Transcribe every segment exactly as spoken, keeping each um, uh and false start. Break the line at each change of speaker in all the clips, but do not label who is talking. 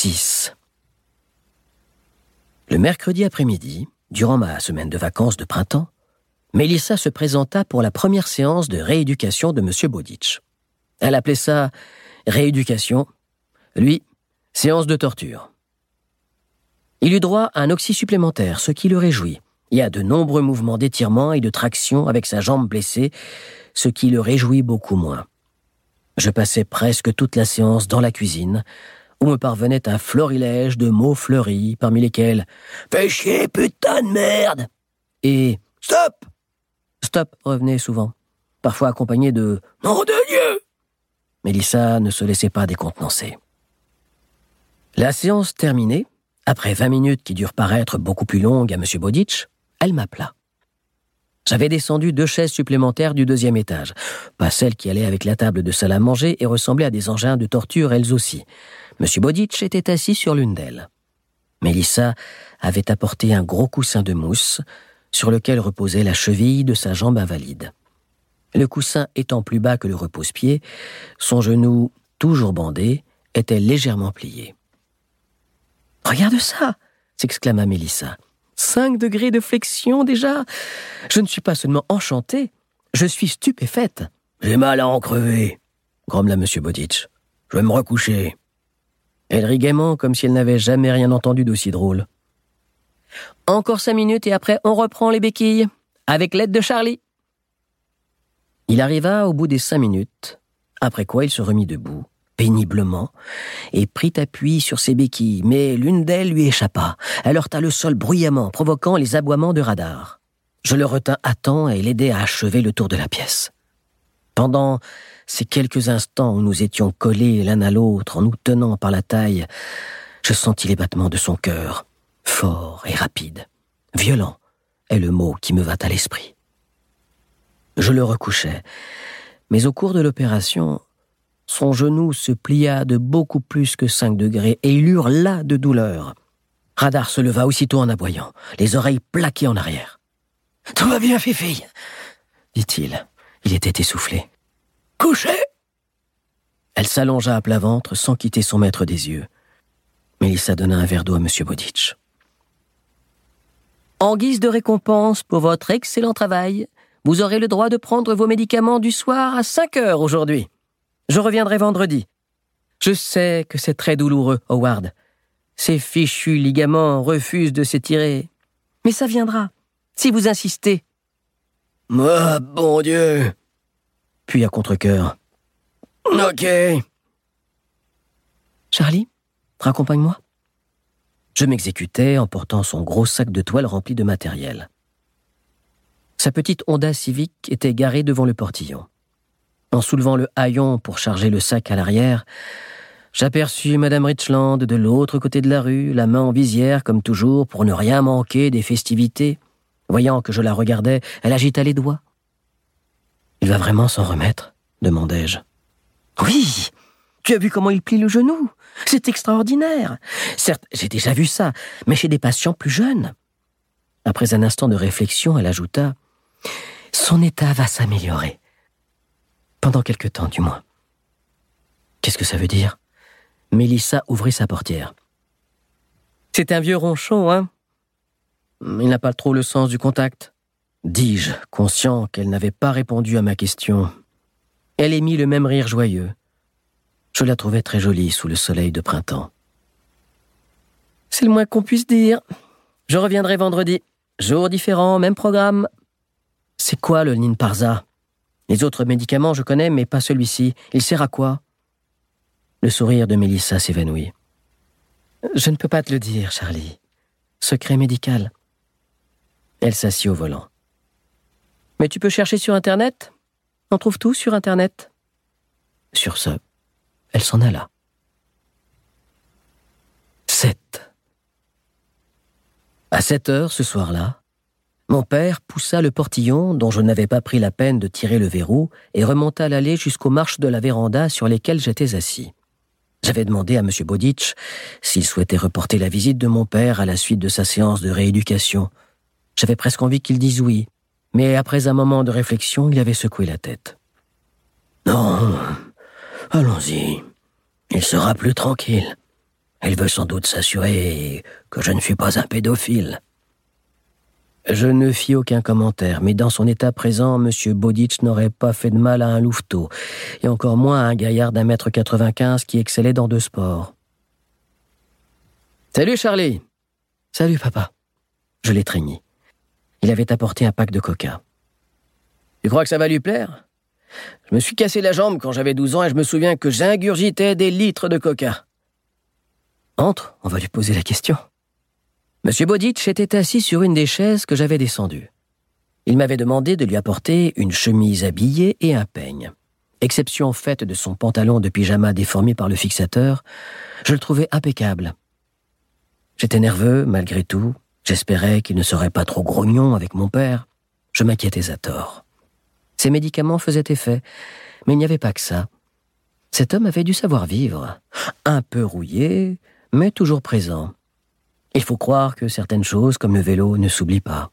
six. Le mercredi après-midi, durant ma semaine de vacances de printemps, Mélissa se présenta pour la première séance de rééducation de M. Bowditch. Elle appelait ça « rééducation », lui, « séance de torture ». Il eut droit à un oxy supplémentaire, ce qui le réjouit, et à de nombreux mouvements d'étirement et de traction avec sa jambe blessée, ce qui le réjouit beaucoup moins. Je passais presque toute la séance dans la cuisine, où me parvenait un florilège de mots fleuris, parmi lesquels « Fais chier, putain de merde !» et « Stop !» Stop revenait souvent, parfois accompagné de « Nom de Dieu !» Mélissa ne se laissait pas décontenancer. La séance terminée, après vingt minutes qui durent paraître beaucoup plus longues à M. Bowditch, elle m'appela. J'avais descendu deux chaises supplémentaires du deuxième étage, pas celles qui allaient avec la table de salle à manger et ressemblaient à des engins de torture elles aussi. M. Bowditch était assis sur l'une d'elles. Mélissa avait apporté un gros coussin de mousse sur lequel reposait la cheville de sa jambe invalide. Le coussin étant plus bas que le repose-pied, son genou, toujours bandé, était légèrement plié. « Regarde ça !» s'exclama Mélissa. « Cinq degrés de flexion déjà ! Je ne suis pas seulement enchantée, je suis stupéfaite. »« J'ai mal à en crever !» grommela M. Bowditch. « Je vais me recoucher. » Elle rit gaiement comme si elle n'avait jamais rien entendu d'aussi drôle. « Encore cinq minutes et après on reprend les béquilles, avec l'aide de Charlie. » Il arriva au bout des cinq minutes, après quoi il se remit debout, péniblement, et prit appui sur ses béquilles, mais l'une d'elles lui échappa. Elle heurta le sol bruyamment, provoquant les aboiements de Radar. Je le retins à temps et l'aidai à achever le tour de la pièce. Pendant ces quelques instants où nous étions collés l'un à l'autre en nous tenant par la taille, je sentis les battements de son cœur, forts et rapides. Violent est le mot qui me vint à l'esprit. Je le recouchai, mais au cours de l'opération, son genou se plia de beaucoup plus que cinq degrés et il hurla de douleur. Radar se leva aussitôt en aboyant, les oreilles plaquées en arrière. « Tout va bien, Fifi !» dit-il. Il était essoufflé. « Couchez !» Elle s'allongea à plat ventre sans quitter son maître des yeux. Mélissa donna un verre d'eau à M. Bowditch. « En guise de récompense pour votre excellent travail, vous aurez le droit de prendre vos médicaments du soir à cinq heures aujourd'hui. Je reviendrai vendredi. Je sais que c'est très douloureux, Howard. Ces fichus ligaments refusent de s'étirer. Mais ça viendra, si vous insistez. »« Ah, bon Dieu !» Puis à contre-cœur. « Ok. »« Charlie, raccompagne-moi. » Je m'exécutais en portant son gros sac de toile rempli de matériel. Sa petite Honda Civic était garée devant le portillon. En soulevant le haillon pour charger le sac à l'arrière, j'aperçus Madame Richland de l'autre côté de la rue, la main en visière comme toujours pour ne rien manquer des festivités. Voyant que je la regardais, elle agita les doigts. « Il va vraiment s'en remettre ?» demandai-je. « Oui, tu as vu comment il plie le genou ? C'est extraordinaire. Certes, j'ai déjà vu ça, mais chez des patients plus jeunes. » Après un instant de réflexion, elle ajouta « Son état va s'améliorer. Pendant quelque temps, du moins. » Qu'est-ce que ça veut dire ? Mélissa ouvrit sa portière. « C'est un vieux ronchon, hein ? Il n'a pas trop le sens du contact. » dis-je, conscient qu'elle n'avait pas répondu à ma question. Elle émit le même rire joyeux. Je la trouvais très jolie sous le soleil de printemps. « C'est le moins qu'on puisse dire. Je reviendrai vendredi. Jour différent, même programme. » « C'est quoi le Ninparza ? Les autres médicaments, je connais, mais pas celui-ci. Il sert à quoi ?» Le sourire de Mélissa s'évanouit. « Je ne peux pas te le dire, Charlie. Secret médical. » Elle s'assit au volant. « Mais tu peux chercher sur Internet ? On trouve tout sur Internet. » Sur ce, elle s'en alla. sept. À sept heures, ce soir-là, mon père poussa le portillon dont je n'avais pas pris la peine de tirer le verrou et remonta l'allée jusqu'aux marches de la véranda sur lesquelles j'étais assis. J'avais demandé à M. Bowditch s'il souhaitait reporter la visite de mon père à la suite de sa séance de rééducation. J'avais presque envie qu'il dise oui, mais après un moment de réflexion, il avait secoué la tête. « Non, allons-y, il sera plus tranquille. Elle veut sans doute s'assurer que je ne suis pas un pédophile. » Je ne fis aucun commentaire, mais dans son état présent, M. Bowditch n'aurait pas fait de mal à un louveteau, et encore moins à un gaillard d'un mètre quatre-vingt-quinze qui excellait dans deux sports. « Salut, Charlie !»« Salut, papa. » Je l'étreignis. Il avait apporté un pack de coca. « Tu crois que ça va lui plaire ? Je me suis cassé la jambe quand j'avais douze ans et je me souviens que j'ingurgitais des litres de coca. »« Entre, on va lui poser la question. » Monsieur Bowditch était assis sur une des chaises que j'avais descendues. Il m'avait demandé de lui apporter une chemise habillée et un peigne. Exception faite de son pantalon de pyjama déformé par le fixateur, je le trouvais impeccable. J'étais nerveux, malgré tout. J'espérais qu'il ne serait pas trop grognon avec mon père. Je m'inquiétais à tort. Ses médicaments faisaient effet, mais il n'y avait pas que ça. Cet homme avait du savoir-vivre, un peu rouillé, mais toujours présent. Il faut croire que certaines choses, comme le vélo, ne s'oublient pas.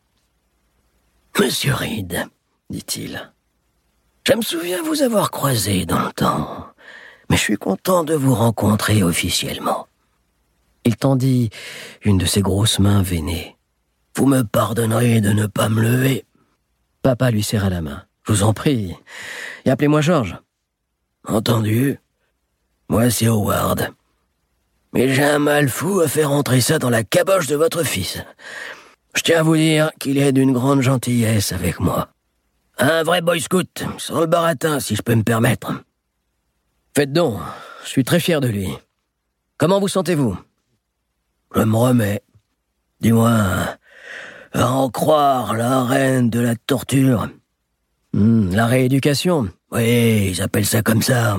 « Monsieur Reed, dit-il, je me souviens vous avoir croisé dans le temps, mais je suis content de vous rencontrer officiellement. » Il tendit une de ses grosses mains veinées. « Vous me pardonnerez de ne pas me lever. » Papa lui serra la main. « Je vous en prie, et appelez-moi Georges. »« Entendu. Moi, c'est Howard. Mais j'ai un mal fou à faire entrer ça dans la caboche de votre fils. Je tiens à vous dire qu'il est d'une grande gentillesse avec moi. Un vrai boy scout, sans le baratin, si je peux me permettre. Faites donc, je suis très fier de lui. Comment vous sentez-vous ? Je me remets. Du moins, à en croire la reine de la torture. Mmh, la rééducation. Oui, ils appellent ça comme ça.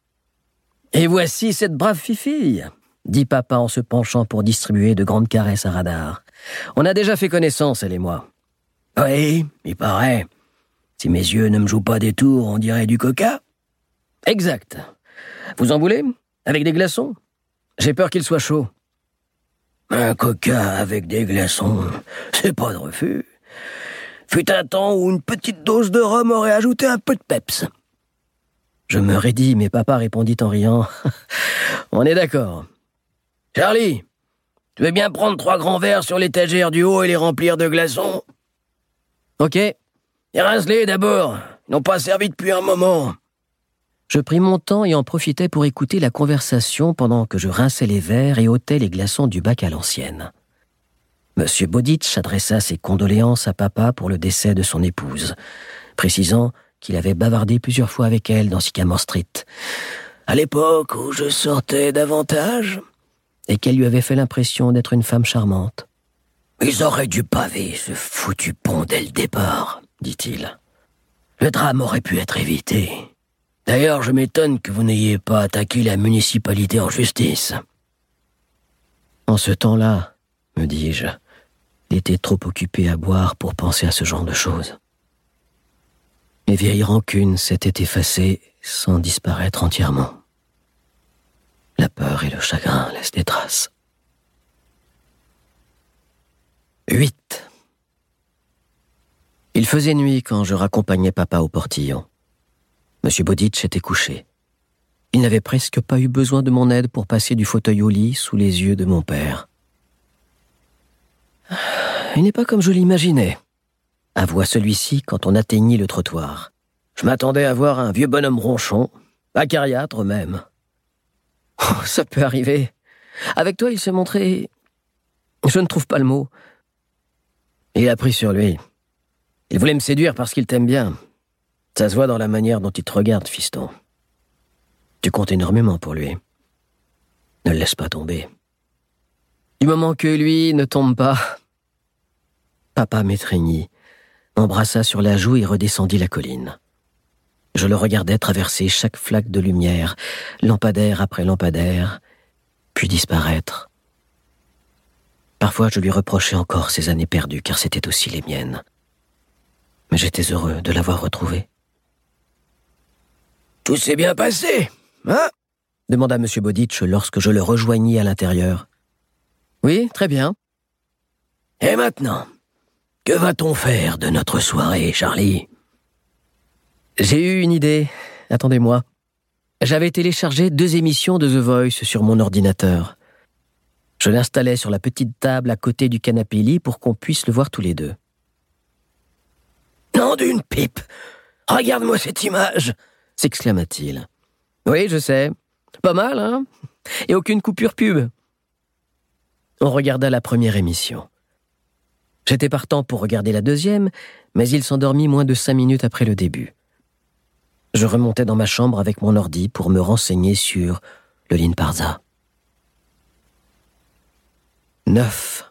Et voici cette brave fifille, dit papa en se penchant pour distribuer de grandes caresses à Radar. On a déjà fait connaissance, elle et moi. Oui, il paraît. Si mes yeux ne me jouent pas des tours, on dirait du coca. Exact. Vous en voulez ? Avec des glaçons ? J'ai peur qu'il soit chaud. Un coca avec des glaçons, c'est pas de refus. Fut un temps où une petite dose de rhum aurait ajouté un peu de peps. Je me raidis, mais papa répondit en riant. On est d'accord. Charlie, tu veux bien prendre trois grands verres sur l'étagère du haut et les remplir de glaçons ? Ok. Et rince-les d'abord. Ils n'ont pas servi depuis un moment. Je pris mon temps et en profitais pour écouter la conversation pendant que je rinçais les verres et ôtais les glaçons du bac à l'ancienne. Monsieur Bowditch adressa ses condoléances à papa pour le décès de son épouse, précisant qu'il avait bavardé plusieurs fois avec elle dans Sycamore Street, à l'époque où je sortais davantage, et qu'elle lui avait fait l'impression d'être une femme charmante. « Ils auraient dû paver ce foutu pont dès le départ, dit-il. Le drame aurait pu être évité. D'ailleurs, je m'étonne que vous n'ayez pas attaqué la municipalité en justice. » En ce temps-là, me dis-je, il était trop occupé à boire pour penser à ce genre de choses. Les vieilles rancunes s'étaient effacées sans disparaître entièrement. La peur et le chagrin laissent des traces. huit. Il faisait nuit quand je raccompagnais papa au portillon. Monsieur Bowditch était couché. Il n'avait presque pas eu besoin de mon aide pour passer du fauteuil au lit sous les yeux de mon père. « Il n'est pas comme je l'imaginais », avoua celui-ci quand on atteignit le trottoir. « Je m'attendais à voir un vieux bonhomme ronchon, acariâtre même. Oh, ça peut arriver. Avec toi, il s'est montré... Je ne trouve pas le mot. Il a pris sur lui. Il voulait me séduire parce qu'il t'aime bien. Ça se voit dans la manière dont il te regarde, fiston. Tu comptes énormément pour lui. Ne le laisse pas tomber. Du moment que lui ne tombe pas... » Papa m'étreignit, m'embrassa sur la joue et redescendit la colline. Je le regardais traverser chaque flaque de lumière, lampadaire après lampadaire, puis disparaître. Parfois, je lui reprochais encore ces années perdues, car c'étaient aussi les miennes. Mais j'étais heureux de l'avoir retrouvé. « Tout s'est bien passé, hein ?» demanda M. Bowditch lorsque je le rejoignis à l'intérieur. « Oui, très bien. »« Et maintenant, que va-t-on faire de notre soirée, Charlie ?» J'ai eu une idée. Attendez-moi. J'avais téléchargé deux émissions de The Voice sur mon ordinateur. Je l'installai sur la petite table à côté du canapé-lit pour qu'on puisse le voir tous les deux. « Nom d'une pipe! Regarde-moi cette image !» s'exclama-t-il. « Oui, je sais. Pas mal, hein? Et aucune coupure pub. » On regarda la première émission. J'étais partant pour regarder la deuxième, mais il s'endormit moins de cinq minutes après le début. Je remontais dans ma chambre avec mon ordi pour me renseigner sur le Lin Parza. neuf.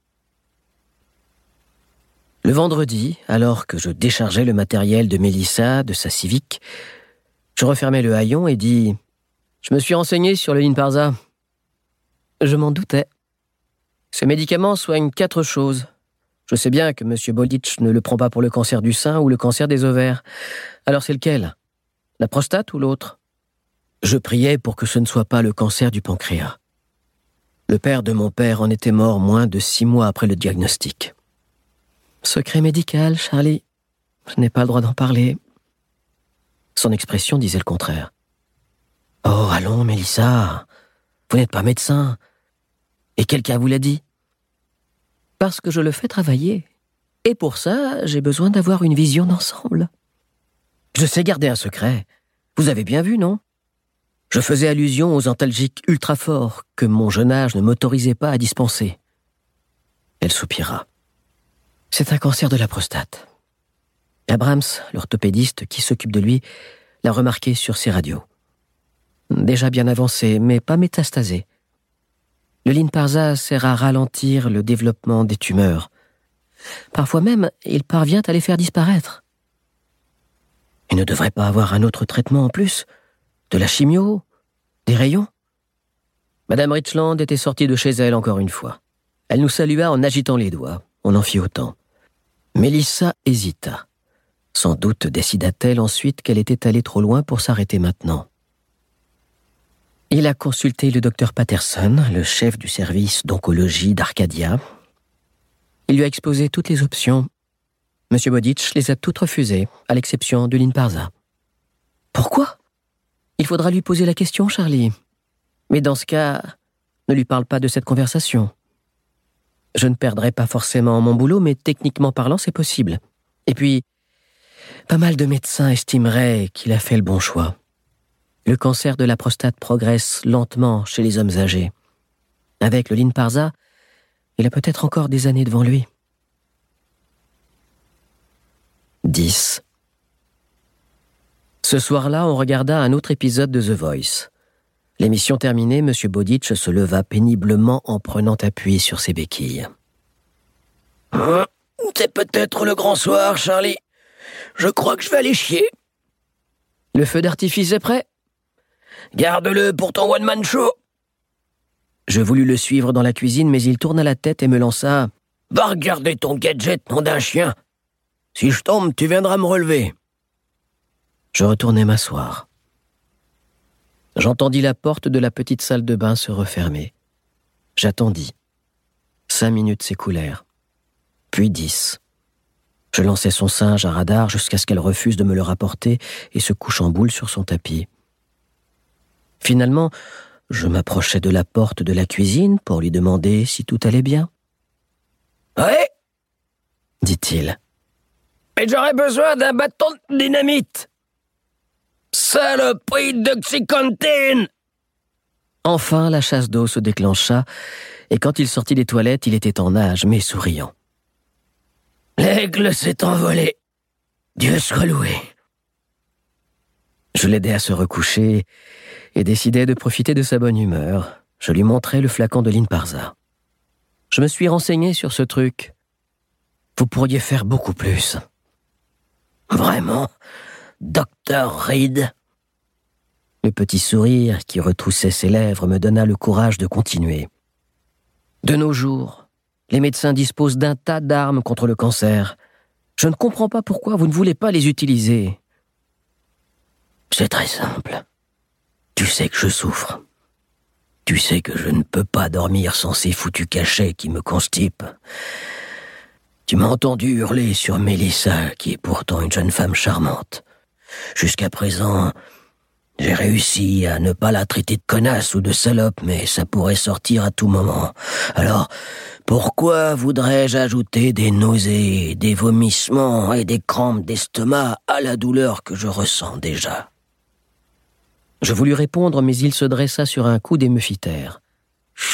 Le vendredi, alors que je déchargeais le matériel de Mélissa de sa Civic, je refermai le haillon et dis « Je me suis renseigné sur le Lin Parza. » Je m'en doutais. Ce médicament soigne quatre choses. Je sais bien que M. Bodic ne le prend pas pour le cancer du sein ou le cancer des ovaires. Alors c'est lequel? La prostate ou l'autre? Je priais pour que ce ne soit pas le cancer du pancréas. Le père de mon père en était mort moins de six mois après le diagnostic. Secret médical, Charlie. Je n'ai pas le droit d'en parler. Son expression disait le contraire. Oh, allons, Mélissa. Vous n'êtes pas médecin. Et quelqu'un vous l'a dit? Parce que je le fais travailler. Et pour ça, j'ai besoin d'avoir une vision d'ensemble. Je sais garder un secret. Vous avez bien vu, non? Je faisais allusion aux antalgiques ultra forts que mon jeune âge ne m'autorisait pas à dispenser. Elle soupira. C'est un cancer de la prostate. Abrams, l'orthopédiste qui s'occupe de lui, l'a remarqué sur ses radios. Déjà bien avancé, mais pas métastasé. Le Lin Parza sert à ralentir le développement des tumeurs. Parfois même, il parvient à les faire disparaître. Il ne devrait pas avoir un autre traitement en plus? De la chimio? Des rayons? Madame Richland était sortie de chez elle encore une fois. Elle nous salua en agitant les doigts. On en fit autant. Mélissa hésita. Sans doute décida-t-elle ensuite qu'elle était allée trop loin pour s'arrêter maintenant. Il a consulté le docteur Patterson, le chef du service d'oncologie d'Arcadia. Il lui a exposé toutes les options. Monsieur Bodic les a toutes refusées, à l'exception du Lin Parza. Pourquoi? Il faudra lui poser la question, Charlie. Mais dans ce cas, ne lui parle pas de cette conversation. Je ne perdrai pas forcément mon boulot, mais techniquement parlant, c'est possible. Et puis, pas mal de médecins estimeraient qu'il a fait le bon choix. Le cancer de la prostate progresse lentement chez les hommes âgés. Avec le Lin Parza, il a peut-être encore des années devant lui. dix. Ce soir-là, on regarda un autre épisode de The Voice. L'émission terminée, M. Bodic se leva péniblement en prenant appui sur ses béquilles. Hum, c'est peut-être le grand soir, Charlie. Je crois que je vais aller chier. Le feu d'artifice est prêt? Garde-le pour ton one-man show. Je voulus le suivre dans la cuisine, mais il tourna la tête et me lança « Va regarder ton gadget, nom d'un chien. Si je tombe, tu viendras me relever. » Je retournai m'asseoir. J'entendis la porte de la petite salle de bain se refermer. J'attendis. Cinq minutes s'écoulèrent. Puis dix. Je lançai son singe à radar jusqu'à ce qu'elle refuse de me le rapporter et se couche en boule sur son tapis. Finalement, je m'approchai de la porte de la cuisine pour lui demander si tout allait bien. « Ouais » dit-il. « Mais j'aurais besoin d'un bâton de dynamite !»« Saloperie d'oxycontin !» Enfin, la chasse d'eau se déclencha, et quand il sortit des toilettes, il était en nage, mais souriant. « L'aigle s'est envolé. Dieu soit loué. » Je l'aidai à se recoucher et décidai de profiter de sa bonne humeur. Je lui montrai le flacon de Lin Parza. « Je me suis renseigné sur ce truc. Vous pourriez faire beaucoup plus. »« Vraiment, docteur Reed ?» Le petit sourire qui retroussait ses lèvres me donna le courage de continuer. « De nos jours, les médecins disposent d'un tas d'armes contre le cancer. Je ne comprends pas pourquoi vous ne voulez pas les utiliser. » C'est très simple. Tu sais que je souffre. Tu sais que je ne peux pas dormir sans ces foutus cachets qui me constipent. Tu m'as entendu hurler sur Mélissa, qui est pourtant une jeune femme charmante. Jusqu'à présent, J'ai réussi à ne pas la traiter de connasse ou de salope, mais ça pourrait sortir à tout moment. Alors, pourquoi voudrais-je ajouter des nausées, des vomissements et des crampes d'estomac à la douleur que je ressens déjà ? Je voulus répondre, mais il se dressa sur un coude et me fit taire. Chut !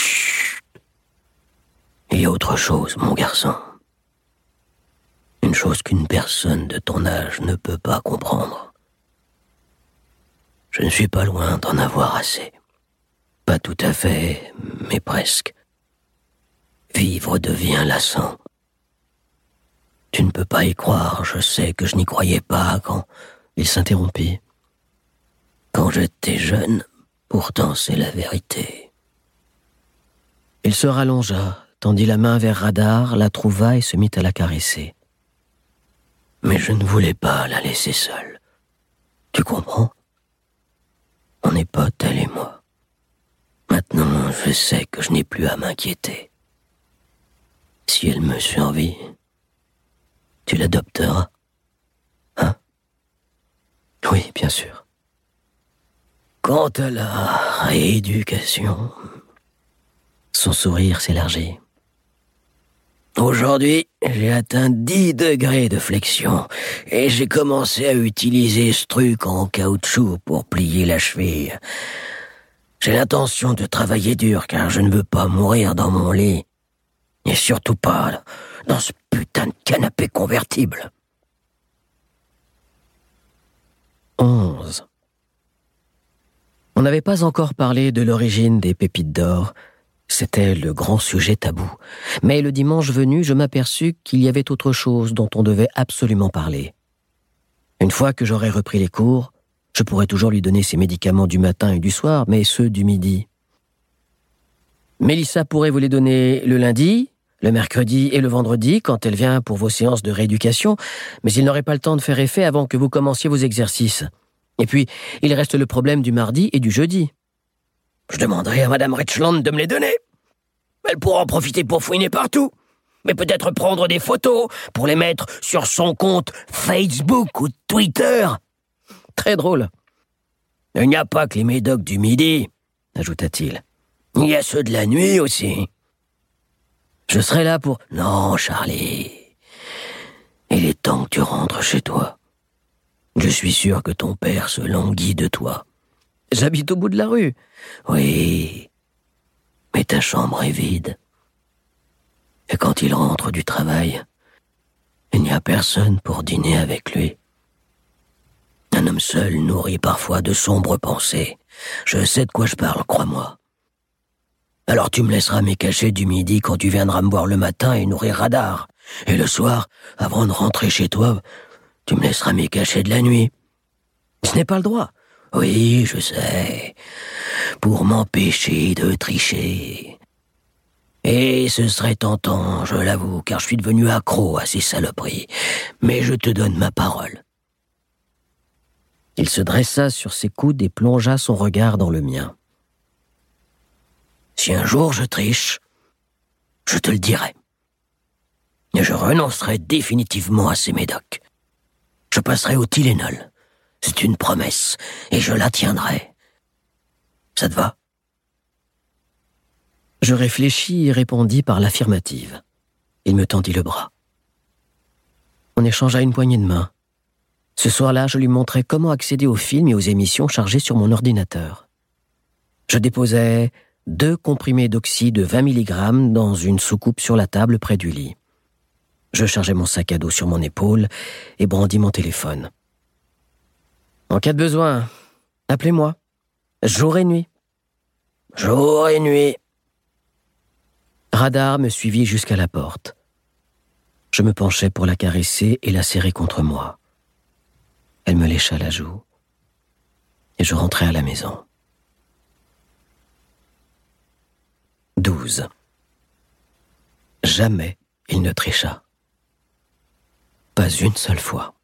Il y a autre chose, mon garçon. Une chose qu'une personne de ton âge ne peut pas comprendre. Je ne suis pas loin d'en avoir assez. Pas tout à fait, mais presque. Vivre devient lassant. Tu ne peux pas y croire, je sais que je n'y croyais pas quand... Il s'interrompit. Quand j'étais jeune, pourtant c'est la vérité. Il se rallongea, tendit la main vers Radar, la trouva et se mit à la caresser. Mais je ne voulais pas la laisser seule. Tu comprends ? On est potes, elle et moi. Maintenant, je sais que je n'ai plus à m'inquiéter. Si elle me survit, tu l'adopteras, hein ? Oui, bien sûr. Quant à la rééducation, son sourire s'élargit. Aujourd'hui, j'ai atteint dix degrés de flexion et j'ai commencé à utiliser ce truc en caoutchouc pour plier la cheville. J'ai l'intention de travailler dur car je ne veux pas mourir dans mon lit. Et surtout pas dans ce putain de canapé convertible. onze. On n'avait pas encore parlé de l'origine des pépites d'or. C'était le grand sujet tabou. Mais le dimanche venu, je m'aperçus qu'il y avait autre chose dont on devait absolument parler. Une fois que j'aurais repris les cours, je pourrais toujours lui donner ses médicaments du matin et du soir, mais ceux du midi. Mélissa pourrait vous les donner le lundi, le mercredi et le vendredi quand elle vient pour vos séances de rééducation, mais il n'aurait pas le temps de faire effet avant que vous commenciez vos exercices. Et puis, il reste le problème du mardi et du jeudi. Je demanderai à Madame Richland de me les donner. Elle pourra en profiter pour fouiner partout. Mais peut-être prendre des photos pour les mettre sur son compte Facebook ou Twitter. Très drôle. Il n'y a pas que les médocs du midi, ajouta-t-il. Il y a ceux de la nuit aussi. Je serai là pour... Non, Charlie. Il est temps que tu rentres chez toi. Je suis sûr que ton père se languit de toi. J'habite au bout de la rue. Oui, mais ta chambre est vide. Et quand il rentre du travail, il n'y a personne pour dîner avec lui. Un homme seul nourrit parfois de sombres pensées. Je sais de quoi je parle, crois-moi. Alors tu me laisseras mes cachets du midi quand tu viendras me voir le matin et nourrir Radar. Et le soir, avant de rentrer chez toi, tu me laisseras mes cachets de la nuit. Ce n'est pas le droit. Oui, je sais. Pour m'empêcher de tricher. Et ce serait tentant, je l'avoue, car je suis devenu accro à ces saloperies. Mais je te donne ma parole. Il se dressa sur ses coudes et plongea son regard dans le mien. Si un jour je triche, je te le dirai. Et je renoncerai définitivement à ces médocs. Je passerai au Tylenol. C'est une promesse, et je la tiendrai. Ça te va ? Je réfléchis et répondis par l'affirmative. Il me tendit le bras. On échangea une poignée de main. Ce soir-là, je lui montrai comment accéder aux films et aux émissions chargées sur mon ordinateur. Je déposai deux comprimés d'oxy de vingt milligrammes dans une soucoupe sur la table près du lit. Je chargeai mon sac à dos sur mon épaule et brandis mon téléphone. En cas de besoin, appelez-moi. Jour et nuit. Jour et nuit. Radar me suivit jusqu'à la porte. Je me penchai pour la caresser et la serrer contre moi. Elle me lécha la joue. Et je rentrai à la maison. douze. Jamais il ne tricha. Pas une seule fois.